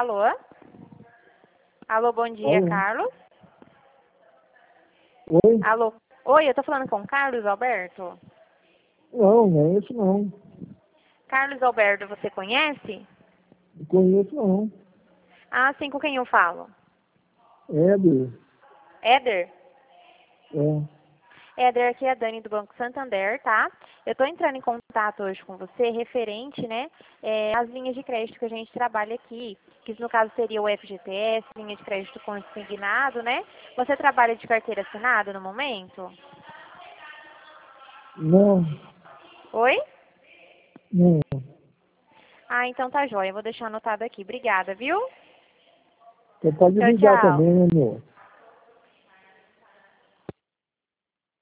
Alô? Alô, bom dia, Alô? Carlos. Oi? Alô? Oi, eu tô falando com Carlos Alberto. Não, não é esse não. Carlos Alberto, você conhece? Não conheço não. Ah, sim, com quem eu falo? Éder. Éder? É. Éder, aqui é a Dani do Banco Santander, tá? Eu tô entrando em contato hoje com você referente, né, às linhas de crédito que a gente trabalha aqui, que no caso seria o FGTS, linha de crédito consignado, né? Você trabalha de carteira assinada no momento? Não, Oi? não. Ah, então tá jóia. Eu vou deixar anotado aqui. Obrigada, viu? Você pode Tchau, ligar tchau. também, né, meu?